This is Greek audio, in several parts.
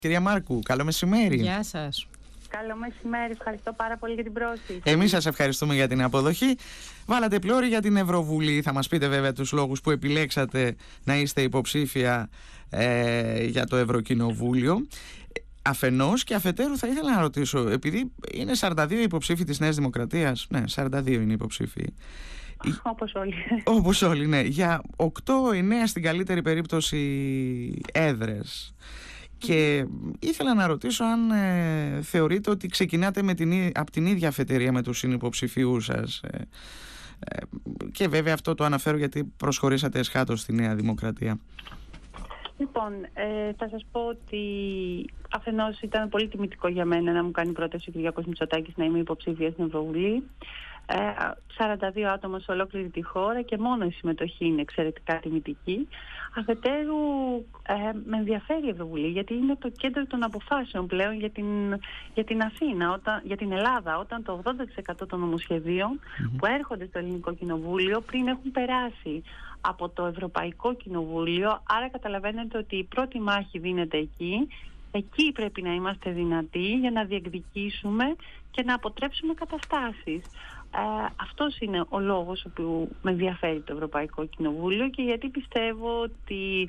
Κυρία Μάρκου, καλό μεσημέρι. Γεια σας. Καλό μεσημέρι, ευχαριστώ πάρα πολύ για την πρόσκληση. Εμείς σας ευχαριστούμε για την αποδοχή. Βάλατε πλώρη για την Ευρωβουλή. Θα μας πείτε βέβαια τους λόγους που επιλέξατε να είστε υποψήφια για το Ευρωκοινοβούλιο. Αφενός και αφετέρου θα ήθελα να ρωτήσω, επειδή είναι 42 υποψήφοι της Νέας Δημοκρατίας, ναι, 42 είναι υποψήφοι. Όπως όλοι. Όπως όλοι, ναι. Για 8-9 στην καλύτερη περίπτωση έδρες. Και ήθελα να ρωτήσω αν θεωρείτε ότι ξεκινάτε από την ίδια αφετηρία με τους συνυποψηφίους σας. Και βέβαια αυτό το αναφέρω γιατί προσχωρήσατε εσχάτως στη Νέα Δημοκρατία. Λοιπόν, θα σας πω ότι αφενός ήταν πολύ τιμητικό για μένα να μου κάνει πρόταση ο Κυριάκος Μητσοτάκης να είμαι υποψήφια στην Ευρωβουλή. 42 άτομα σε ολόκληρη τη χώρα και μόνο η συμμετοχή είναι εξαιρετικά τιμητική. Αφετέρου, με ενδιαφέρει η Ευρωβουλή γιατί είναι το κέντρο των αποφάσεων πλέον για την Αθήνα, για την Ελλάδα, όταν το 80% των νομοσχεδίων που έρχονται στο Ελληνικό Κοινοβούλιο πριν έχουν περάσει από το Ευρωπαϊκό Κοινοβούλιο. Άρα καταλαβαίνετε ότι η πρώτη μάχη δίνεται εκεί. Εκεί πρέπει να είμαστε δυνατοί για να διεκδικήσουμε και να αποτρέψουμε καταστάσεις. Αυτός είναι ο λόγος που με ενδιαφέρει το Ευρωπαϊκό Κοινοβούλιο και γιατί πιστεύω ότι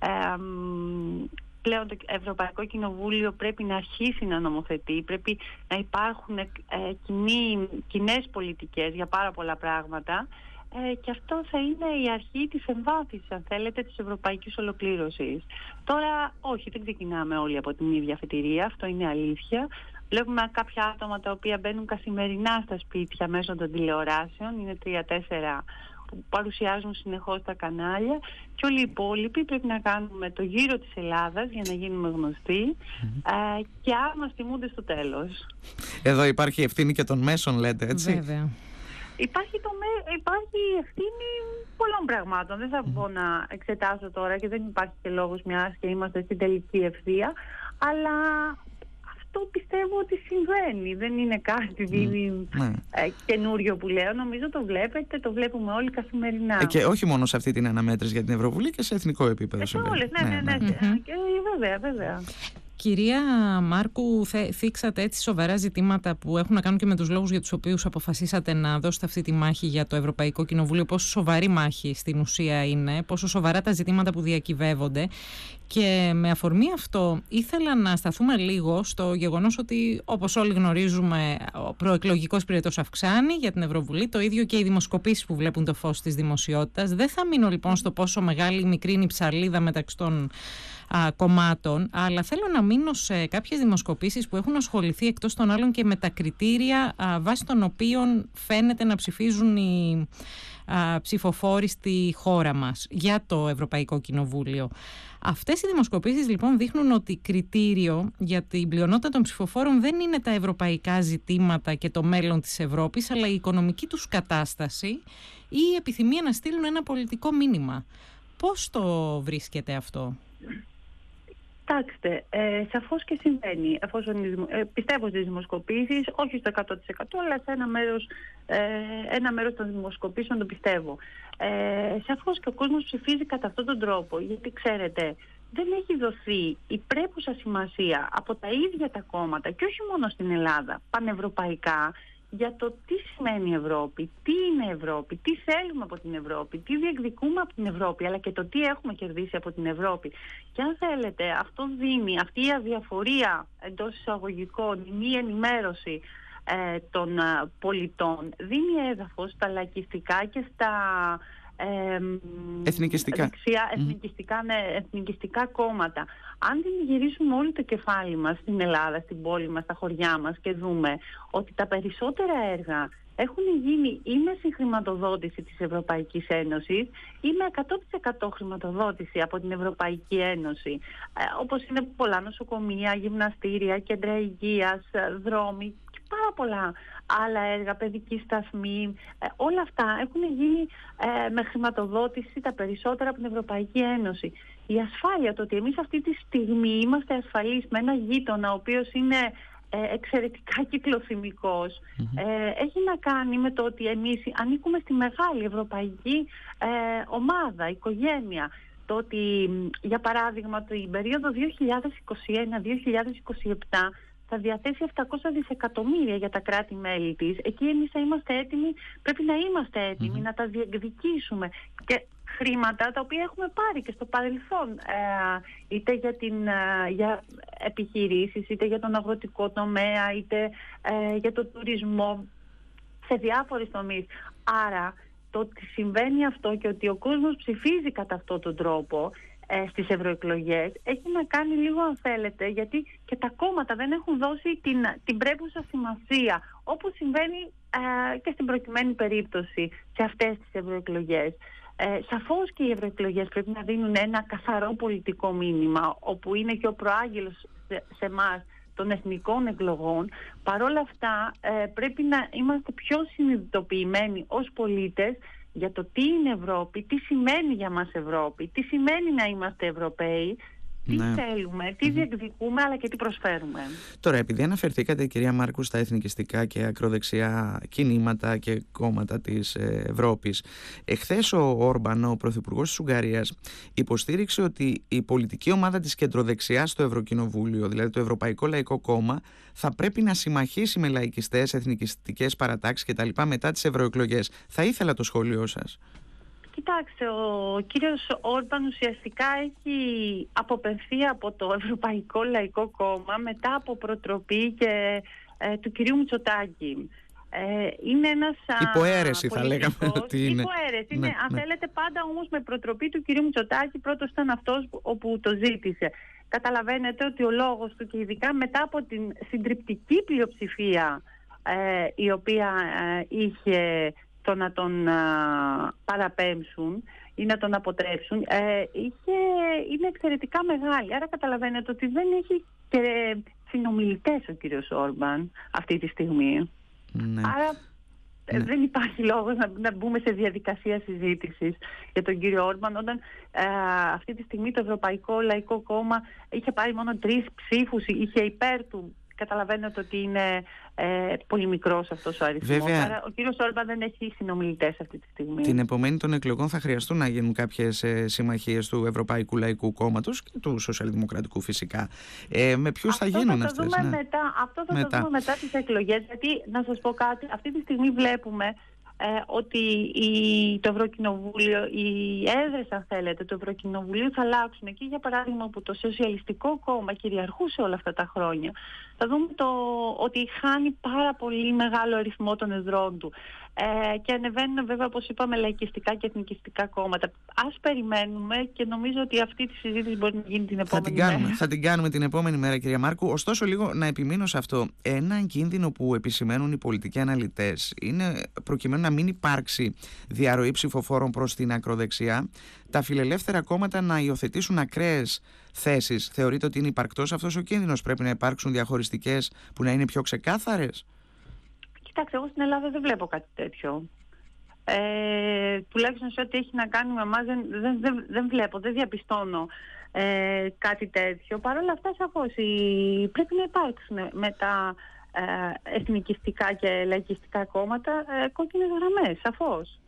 πλέον το Ευρωπαϊκό Κοινοβούλιο πρέπει να αρχίσει να νομοθετεί, πρέπει να υπάρχουν κοινές πολιτικές για πάρα πολλά πράγματα. Και αυτό θα είναι η αρχή της εμβάθυνσης, αν θέλετε, της ευρωπαϊκής ολοκλήρωσης. Τώρα, όχι, δεν ξεκινάμε όλοι από την ίδια αφετηρία, αυτό είναι αλήθεια. Βλέπουμε κάποια άτομα τα οποία μπαίνουν καθημερινά στα σπίτια μέσω των τηλεοράσεων, είναι 3-4 που παρουσιάζουν συνεχώς τα κανάλια, και όλοι οι υπόλοιποι πρέπει να κάνουμε το γύρο της Ελλάδας για να γίνουμε γνωστοί και άρα μας τιμούνται στο τέλος. Εδώ υπάρχει ευθύνη και των μέσων, λέτε, έτσι. Βέβαια. Υπάρχει ευθύνη πολλών πραγμάτων. Δεν θα μπορώ να εξετάσω τώρα και δεν υπάρχει και λόγος, μιας και είμαστε στην τελική ευθεία, αλλά αυτό πιστεύω ότι συμβαίνει. Δεν είναι κάτι καινούριο που λέω. Νομίζω το βλέπετε, το βλέπουμε όλοι καθημερινά. Και όχι μόνο σε αυτή την αναμέτρηση για την Ευρωβουλή και σε εθνικό επίπεδο. Σε όλες, ναι. Βέβαια. Κυρία Μάρκου, θίξατε έτσι σοβαρά ζητήματα που έχουν να κάνουν και με τους λόγους για τους οποίους αποφασίσατε να δώσετε αυτή τη μάχη για το Ευρωπαϊκό Κοινοβούλιο. Πόσο σοβαρή μάχη στην ουσία είναι, πόσο σοβαρά τα ζητήματα που διακυβεύονται. Και με αφορμή αυτό ήθελα να σταθούμε λίγο στο γεγονός ότι, όπως όλοι γνωρίζουμε, ο προεκλογικός πυρετός αυξάνει για την Ευρωβουλή, το ίδιο και οι δημοσκοπήσεις που βλέπουν το φως της δημοσιότητας. Δεν θα μείνω λοιπόν στο πόσο μεγάλη ή μικρή είναι η ψαλίδα μεταξύ των κομμάτων, αλλά θέλω να μείνω σε κάποιες δημοσκοπήσεις που έχουν ασχοληθεί εκτός των άλλων και με τα κριτήρια βάσει των οποίων φαίνεται να ψηφίζουν οι ψηφοφόροι στη χώρα μας για το Ευρωπαϊκό Κοινοβούλιο. Αυτές οι δημοσκοπήσεις λοιπόν δείχνουν ότι κριτήριο για την πλειονότητα των ψηφοφόρων δεν είναι τα ευρωπαϊκά ζητήματα και το μέλλον της Ευρώπης, αλλά η οικονομική τους κατάσταση ή η επιθυμία να στείλουν ένα πολιτικό μήνυμα. Πώς το βρίσκεται αυτό? Κοιτάξτε, σαφώς και συμβαίνει. Πιστεύω στις δημοσκοπήσεις, όχι στο 100%, αλλά σε ένα μέρος των δημοσκοπήσεων το πιστεύω. Σαφώς και ο κόσμος ψηφίζει κατά αυτόν τον τρόπο, γιατί ξέρετε, δεν έχει δοθεί η πρέπουσα σημασία από τα ίδια τα κόμματα, και όχι μόνο στην Ελλάδα, πανευρωπαϊκά, για το τι σημαίνει Ευρώπη, τι είναι Ευρώπη, τι θέλουμε από την Ευρώπη, τι διεκδικούμε από την Ευρώπη, αλλά και το τι έχουμε κερδίσει από την Ευρώπη. Και αν θέλετε, αυτό δίνει, αυτή η αδιαφορία εντός εισαγωγικών, η μη ενημέρωση των πολιτών, δίνει έδαφος στα λαϊκιστικά και στα εθνικιστικά κόμματα. Αν δεν γυρίσουμε όλο το κεφάλι μας στην Ελλάδα, στην πόλη μας, στα χωριά μας και δούμε ότι τα περισσότερα έργα έχουν γίνει ή με συγχρηματοδότηση της Ευρωπαϊκής Ένωσης ή με 100% χρηματοδότηση από την Ευρωπαϊκή Ένωση, όπως είναι πολλά νοσοκομεία, γυμναστήρια, κέντρα υγείας, δρόμοι και πάρα πολλά άλλα έργα, παιδική σταθμή, όλα αυτά έχουν γίνει με χρηματοδότηση τα περισσότερα από την Ευρωπαϊκή Ένωση. Η ασφάλεια, το ότι εμείς αυτή τη στιγμή είμαστε ασφαλείς με ένα γείτονα ο οποίος είναι εξαιρετικά κυκλοθυμικός, έχει να κάνει με το ότι εμείς ανήκουμε στη μεγάλη ευρωπαϊκή ομάδα, οικογένεια. το ότι, για παράδειγμα, την περίοδο 2021-2027 θα διαθέσει 700 δισεκατομμύρια για τα κράτη-μέλη της. Εκεί εμείς θα είμαστε έτοιμοι, πρέπει να είμαστε έτοιμοι να τα διεκδικήσουμε. Και χρήματα τα οποία έχουμε πάρει και στο παρελθόν, είτε για επιχειρήσεις, είτε για τον αγροτικό τομέα, είτε για τον τουρισμό, σε διάφορες τομείς. Άρα, το ότι συμβαίνει αυτό και ότι ο κόσμος ψηφίζει κατά αυτόν τον τρόπο στις ευρωεκλογές έχει να κάνει λίγο, αν θέλετε, γιατί και τα κόμματα δεν έχουν δώσει την πρέπουσα σημασία, όπως συμβαίνει και στην προκειμένη περίπτωση σε αυτές τις ευρωεκλογές. Σαφώς και οι ευρωεκλογές πρέπει να δίνουν ένα καθαρό πολιτικό μήνυμα, όπου είναι και ο προάγγελος σε εμάς των εθνικών εκλογών. Παρόλα αυτά πρέπει να είμαστε πιο συνειδητοποιημένοι ως πολίτες για το τι είναι Ευρώπη, τι σημαίνει για μας Ευρώπη, τι σημαίνει να είμαστε Ευρωπαίοι, τι θέλουμε, τι διεκδικούμε, αλλά και τι προσφέρουμε. Τώρα, επειδή αναφερθήκατε, κυρία Μάρκου, στα εθνικιστικά και ακροδεξιά κινήματα και κόμματα της Ευρώπης, εχθές ο Όρμπαν, ο πρωθυπουργός της Ουγγαρίας, υποστήριξε ότι η πολιτική ομάδα της κεντροδεξιάς στο Ευρωκοινοβούλιο, δηλαδή το Ευρωπαϊκό Λαϊκό Κόμμα, θα πρέπει να συμμαχίσει με λαϊκιστές, εθνικιστικές παρατάξεις κτλ. Μετά τις ευρωεκλογές. Θα ήθελα το σχόλιο σας. Κοιτάξτε, ο κύριος Όρμπαν ουσιαστικά έχει αποπευθεί από το Ευρωπαϊκό Λαϊκό Κόμμα μετά από προτροπή και του κυρίου Μητσοτάκη. Είναι ένας υποαίρεση θα λέγαμε ότι είναι. Υποαίρεση, είναι, αν θέλετε, πάντα όμως με προτροπή του κυρίου Μητσοτάκη. Πρώτος ήταν αυτός όπου το ζήτησε. Καταλαβαίνετε ότι ο λόγος του, και ειδικά μετά από την συντριπτική πλειοψηφία η οποία είχε το να τον παραπέμψουν ή να τον αποτρέψουν, είναι εξαιρετικά μεγάλη. Άρα καταλαβαίνετε ότι δεν έχει και συνομιλητές ο κύριος Όρμπαν αυτή τη στιγμή. Άρα δεν υπάρχει λόγος να μπούμε σε διαδικασία συζήτησης για τον κύριο Όρμπαν, όταν αυτή τη στιγμή το Ευρωπαϊκό Λαϊκό Κόμμα είχε πάρει μόνο 3 ψήφους, είχε υπέρ του. Καταλαβαίνετε ότι είναι πολύ μικρός αυτός ο αριθμός. Βέβαια, άρα ο κύριος Όρμπαν δεν έχει συνομιλητές αυτή τη στιγμή. Την επομένη των εκλογών θα χρειαστούν να γίνουν κάποιες συμμαχίες του Ευρωπαϊκού Λαϊκού Κόμματος και του Σοσιαλδημοκρατικού φυσικά. Με ποιους θα γίνουν αυτές? Αυτό θα το δούμε μετά τις εκλογές. Γιατί, να σας πω κάτι, αυτή τη στιγμή βλέπουμε ότι το Ευρωκοινοβούλιο, οι έδρες, αν θέλετε, του Ευρωκοινοβουλίου θα αλλάξουν. Εκεί, για παράδειγμα, που το Σοσιαλιστικό Κόμμα κυριαρχούσε όλα αυτά τα χρόνια, θα δούμε ότι χάνει πάρα πολύ μεγάλο αριθμό των εδρών του. Και ανεβαίνουν, βέβαια, όπως είπαμε, λαϊκιστικά και εθνικιστικά κόμματα. Ας περιμένουμε, και νομίζω ότι αυτή τη συζήτηση μπορεί να γίνει την επόμενη μέρα. Θα την κάνουμε την επόμενη μέρα, κυρία Μάρκου. Ωστόσο, λίγο να επιμείνω σε αυτό. Έναν κίνδυνο που επισημαίνουν οι πολιτικοί αναλυτές είναι, προκειμένου να μην υπάρξει διαρροή ψηφοφόρων προς την ακροδεξιά, τα φιλελεύθερα κόμματα να υιοθετήσουν ακραίες θέσεις. Θεωρείτε ότι είναι υπαρκτός αυτός ο κίνδυνος? Πρέπει να υπάρξουν διαχωριστικές που να είναι πιο ξεκάθαρες? Κοιτάξτε, εγώ στην Ελλάδα δεν βλέπω κάτι τέτοιο. Τουλάχιστον σε ό,τι έχει να κάνει με εμάς δεν βλέπω, δεν διαπιστώνω κάτι τέτοιο. Παρ' όλα αυτά, σαφώς πρέπει να υπάρξουν με τα εθνικιστικά και λαϊκιστικά κόμματα κόκκινες γραμμές, σαφώς.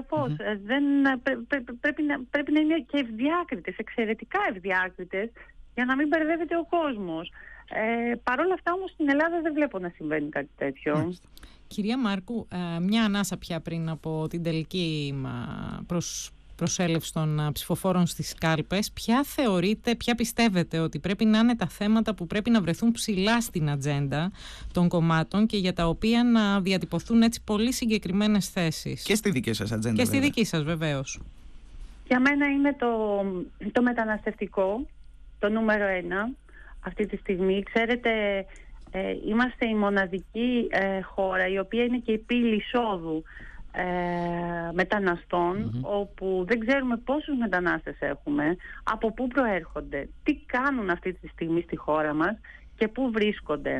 Πρέπει να είναι και ευδιάκριτες, εξαιρετικά ευδιάκριτες, για να μην μπερδεύεται ο κόσμος. Παρ' όλα αυτά όμως στην Ελλάδα δεν βλέπω να συμβαίνει κάτι τέτοιο. Κυρία Μάρκου, μια ανάσα πια πριν από την τελική προσέλευση των ψηφοφόρων στις κάλπες, ποια πιστεύετε ότι πρέπει να είναι τα θέματα που πρέπει να βρεθούν ψηλά στην ατζέντα των κομμάτων και για τα οποία να διατυπωθούν έτσι πολύ συγκεκριμένες θέσεις? Και στη δική σας ατζέντα. Και στη δική σας, βεβαίως. Για μένα είναι το μεταναστευτικό, το νούμερο 1 αυτή τη στιγμή. Ξέρετε, είμαστε η μοναδική χώρα η οποία είναι και η πύλη εισόδου μεταναστών, όπου δεν ξέρουμε πόσους μετανάστες έχουμε, από πού προέρχονται, τι κάνουν αυτή τη στιγμή στη χώρα μας και πού βρίσκονται.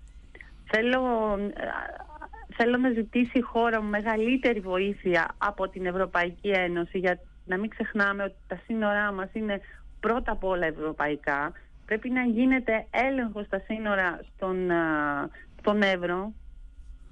Θέλω να ζητήσει η χώρα μου μεγαλύτερη βοήθεια από την Ευρωπαϊκή Ένωση, για να μην ξεχνάμε ότι τα σύνορά μας είναι πρώτα απ' όλα ευρωπαϊκά. Πρέπει να γίνεται έλεγχος στα σύνορα στον Εύρο,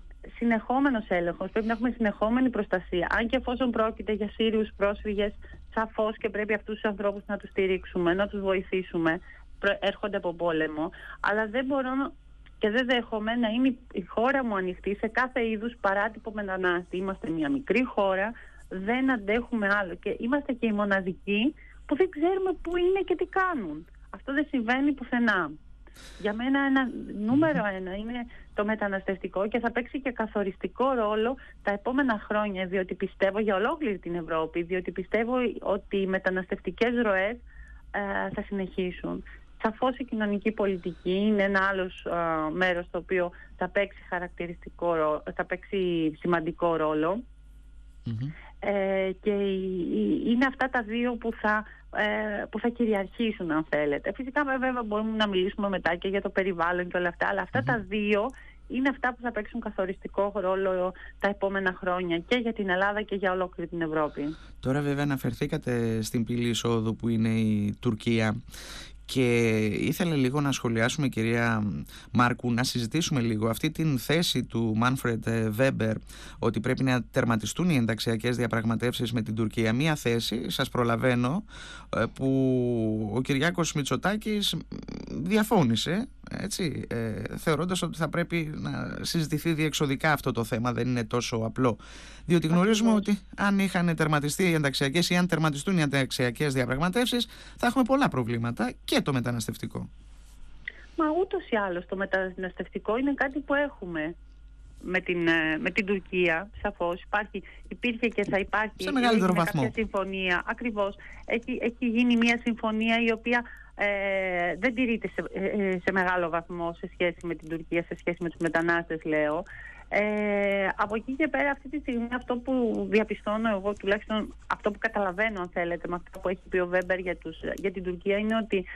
συνεχόμενος έλεγχος, πρέπει να έχουμε συνεχόμενη προστασία. Αν και εφόσον πρόκειται για Σύριους πρόσφυγες, σαφώς και πρέπει αυτούς τους ανθρώπους να τους στηρίξουμε, να τους βοηθήσουμε. Έρχονται από πόλεμο, αλλά δεν μπορώ και δεν δέχομαι να είναι η χώρα μου ανοιχτή σε κάθε είδους παράτυπο μετανάστη. Είμαστε μια μικρή χώρα, δεν αντέχουμε άλλο και είμαστε και οι μοναδικοί που δεν ξέρουμε πού είναι και τι κάνουν. Αυτό δεν συμβαίνει πουθενά. Για μένα νούμερο ένα είναι το μεταναστευτικό και θα παίξει και καθοριστικό ρόλο τα επόμενα χρόνια, διότι πιστεύω για ολόκληρη την Ευρώπη, διότι πιστεύω ότι οι μεταναστευτικές ροές θα συνεχίσουν. Σαφώς η κοινωνική πολιτική είναι ένα άλλο μέρος το οποίο θα παίξει σημαντικό ρόλο. Και είναι αυτά τα δύο που θα κυριαρχήσουν, αν θέλετε. Φυσικά βέβαια μπορούμε να μιλήσουμε μετά και για το περιβάλλον και όλα αυτά, αλλά αυτά τα δύο είναι αυτά που θα παίξουν καθοριστικό ρόλο τα επόμενα χρόνια και για την Ελλάδα και για ολόκληρη την Ευρώπη. Τώρα βέβαια αναφερθήκατε στην πύλη εισόδου που είναι η Τουρκία. Και ήθελα λίγο να σχολιάσουμε, κυρία Μάρκου, να συζητήσουμε λίγο αυτή την θέση του Μάνφρεντ Βέμπερ ότι πρέπει να τερματιστούν οι ενταξιακές διαπραγματεύσεις με την Τουρκία. Μία θέση, σας προλαβαίνω, που ο Κυριάκος Μητσοτάκης διαφώνησε, έτσι, θεωρώντας ότι θα πρέπει να συζητηθεί διεξοδικά αυτό το θέμα, δεν είναι τόσο απλό. Διότι γνωρίζουμε ότι αν είχαν τερματιστεί οι ενταξιακές ή αν τερματιστούν οι ενταξιακές διαπραγματεύσεις, θα έχουμε πολλά προβλήματα και το μεταναστευτικό. Μα ούτως ή άλλως το μεταναστευτικό είναι κάτι που έχουμε με την Τουρκία, σαφώς. Υπήρχε και θα υπάρχει σε μεγαλύτερο βαθμό κάποια συμφωνία. Ακριβώς. Έχει γίνει μια συμφωνία η οποία δεν τηρείται σε μεγάλο βαθμό σε σχέση με την Τουρκία, σε σχέση με τους μετανάστες, λέω. Από εκεί και πέρα, αυτή τη στιγμή, αυτό που διαπιστώνω εγώ, τουλάχιστον αυτό που καταλαβαίνω, αν θέλετε, με αυτό που έχει πει ο Βέμπερ για την Τουρκία, είναι ότι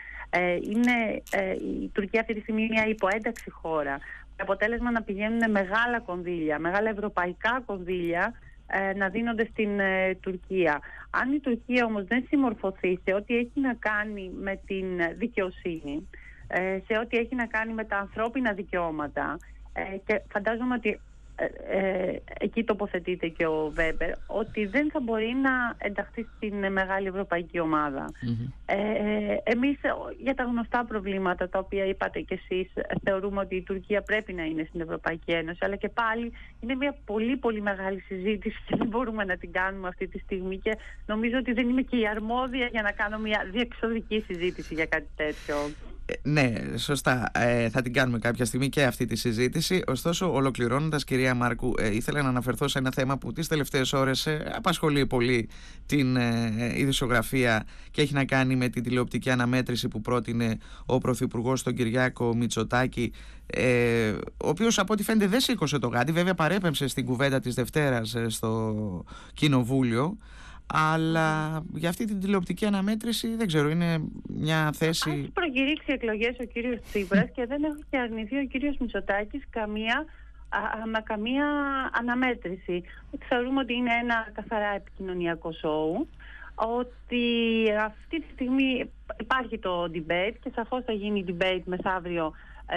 η Τουρκία αυτή τη στιγμή είναι μια υποένταξη χώρα. Με αποτέλεσμα να πηγαίνουν μεγάλα κονδύλια, μεγάλα ευρωπαϊκά κονδύλια να δίνονται στην Τουρκία. Αν η Τουρκία όμως δεν συμμορφωθεί σε ό,τι έχει να κάνει με την δικαιοσύνη, σε ό,τι έχει να κάνει με τα ανθρώπινα δικαιώματα, και φαντάζομαι ότι εκεί τοποθετείται και ο Βέμπερ, ότι δεν θα μπορεί να ενταχθεί στην μεγάλη ευρωπαϊκή ομάδα. Εμείς για τα γνωστά προβλήματα τα οποία είπατε κι εσείς, θεωρούμε ότι η Τουρκία πρέπει να είναι στην Ευρωπαϊκή Ένωση, αλλά και πάλι είναι μια πολύ πολύ μεγάλη συζήτηση και δεν μπορούμε να την κάνουμε αυτή τη στιγμή και νομίζω ότι δεν είμαι και η αρμόδια για να κάνω μια διεξοδική συζήτηση για κάτι τέτοιο. Ναι, σωστά. Θα την κάνουμε κάποια στιγμή και αυτή τη συζήτηση. Ωστόσο, ολοκληρώνοντας, κυρία Μάρκου, ήθελα να αναφερθώ σε ένα θέμα που τις τελευταίες ώρες απασχολεί πολύ την ειδησιογραφία και έχει να κάνει με την τηλεοπτική αναμέτρηση που πρότεινε ο Πρωθυπουργός τον Κυριάκο Μητσοτάκη, ο οποίος από ό,τι φαίνεται δεν σήκωσε το γάντι. Βέβαια παρέπεμψε στην κουβέντα της Δευτέρας στο Κοινοβούλιο. Αλλά για αυτή την τηλεοπτική αναμέτρηση δεν ξέρω, είναι μια θέση. Έχει προκηρύξει εκλογές ο κύριος Τσίπρας και δεν έχει αρνηθεί ο κύριος Μητσοτάκης καμία αναμέτρηση. Θεωρούμε ότι είναι ένα καθαρά επικοινωνιακό σόου, ότι αυτή τη στιγμή υπάρχει το debate και σαφώς θα γίνει debate μεθαύριο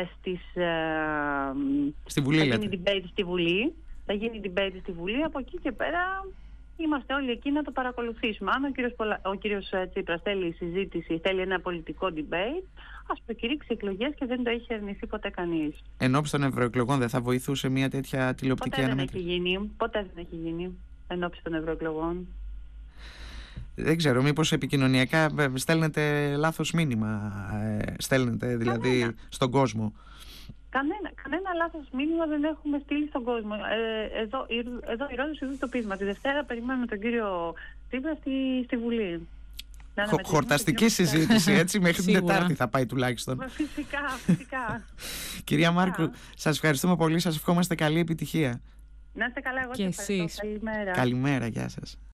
στη Βουλή. Θα γίνει debate στη Βουλή. Θα γίνει debate στη Βουλή. Από εκεί και πέρα είμαστε όλοι εκεί να το παρακολουθήσουμε. Αν ο κύριος Τσίπρας θέλει συζήτηση, θέλει ένα πολιτικό debate, ας προκηρύξει εκλογές και δεν το έχει αρνηθεί ποτέ κανείς. Ενώπιση των ευρωεκλογών δεν θα βοηθούσε μια τέτοια τηλεοπτική αναμέτρηση? Ποτέ δεν έχει γίνει ενώπιση των ευρωεκλογών. Δεν ξέρω, μήπως επικοινωνιακά στέλνετε λάθος μήνυμα, στέλνετε δηλαδή στον κόσμο? Κανένα λάθος μήνυμα δεν έχουμε στείλει στον κόσμο. Εδώ η Ρόδος είδου το πείσμα. Τη Δευτέρα περιμένουμε τον κύριο Τσίπρα στη Βουλή. Χορταστική συζήτηση, έτσι, μέχρι την Τετάρτη θα πάει τουλάχιστον. Φυσικά. Κυρία Μάρκου, σας ευχαριστούμε πολύ, σας ευχόμαστε καλή επιτυχία. Να είστε καλά, εγώ και σας ευχαριστώ. Καλημέρα. Καλημέρα, γεια σας.